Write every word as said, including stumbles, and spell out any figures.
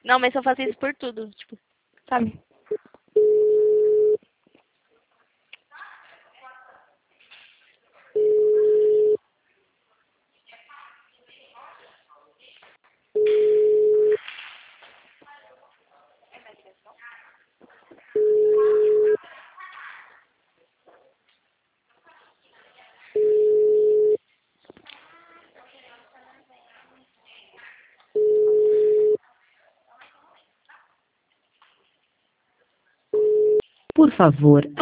Não, mas eu faço isso por tudo, tipo, sabe? Por favor,